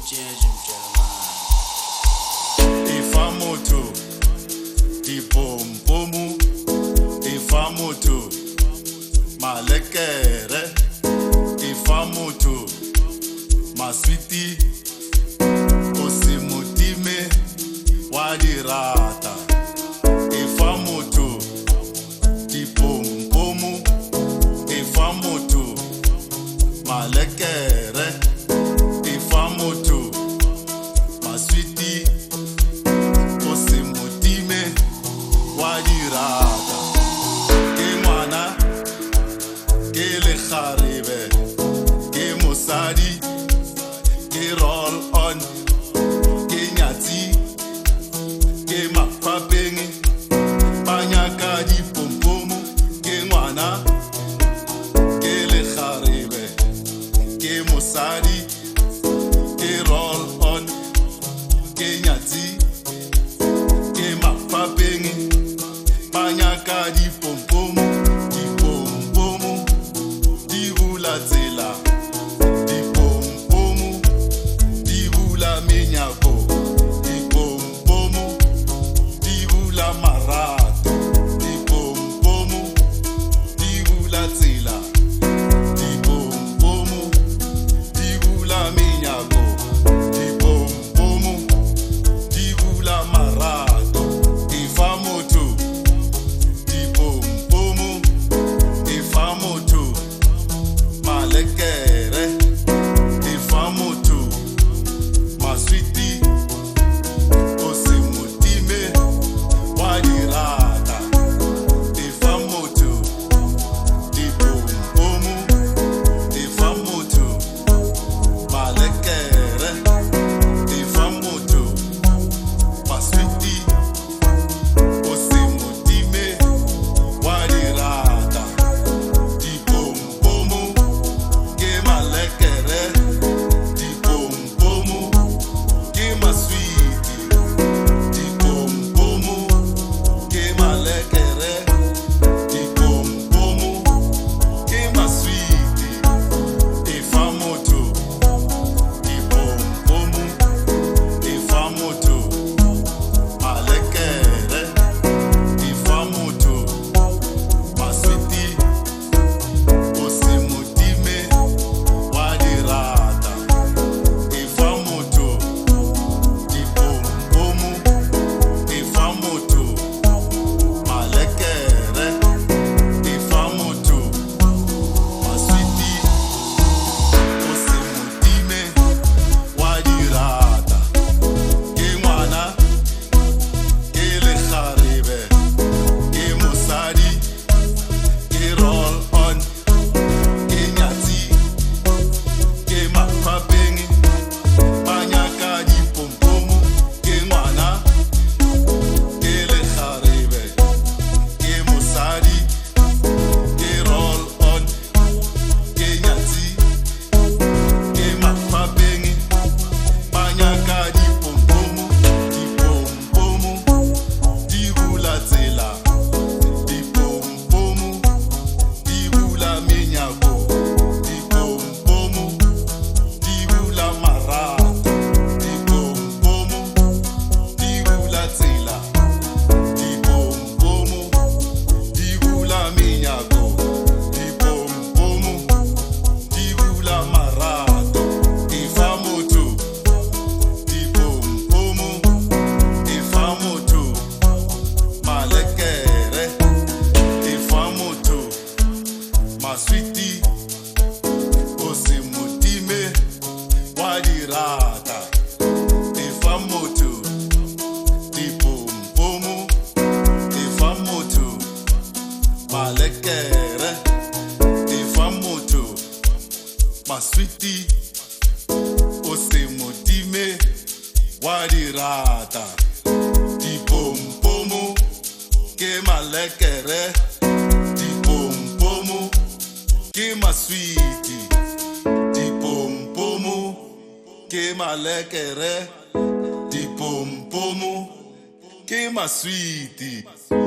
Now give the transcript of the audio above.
Ifamoto, dipompomu, ifamoto, malekere, ifamoto, maswiti, osimutime, wadirata, ifamoto, dipompomu, ifamoto, malekere, ifamoto, maswiti, osimutime, wadirata, ke ngwana, ke lekgarebe, ke mosadi, ke roll on, ke nyatsi, ke mapapeng, banyaka dipompomu, ke ngwana, ke lekgarebe, ke mosadi, ke roll on, ke nyatsi, ke mapapeng, banyaka dipompomu, dipompomu, di bula tsela, dipompomu, di bula menyako, dipompomu, di bula marato, dipompomu, di bula tsela, dipompomu, di bula menyako, dipompomu, di bula marato, ifamoto, dipompomu, ifamoto, malekere, ifamoto, maswiti, osimutime, wadirata, ifamoto, dipompomu, ifamoto, malekere, ifamoto, maswiti, osimutime, wadirata, dipompomu, ke malekere, dipompomu, ke maswiti, dipompomu, ke malekere, dipompomu, ke maswiti, ifamoto, dipompomu, ifamoto, malekere, ifamoto, maswiti, osimutime, wadirata, ifamoto, dipompomu, ifamoto, malekere, ifamoto, maswiti, osimutime, wadirata, ke ngwana, ke lekgarebe, ke mosadi, ke roll on, ke nyatsi, ke mapapeng, banyaka dipompomu, ke ngwana, ke lekgarebe, ke mosadi, ke roll on, ke nyatsi, ke mapapeng, banyaka dipompomu, dipompomu, di bula tsela, dipompomu, di bula menyako, dipompomu, di bula marato, dipompomu, di bula tsela, dipompomu, di bula menyako, dipompomu, di bula marato, ifamoto, dipompomu, ifamoto, malekere, ifamoto, maswiti, osimutime, wadirata, ifamoto, dipompomu, ifamoto, malekere, ifamoto, maswiti, osimutime, wadirata, dipompomu, ke malekere, dipompomu, ke maswiti, dipompomu, ke malekere, dipompomu, ke maswiti.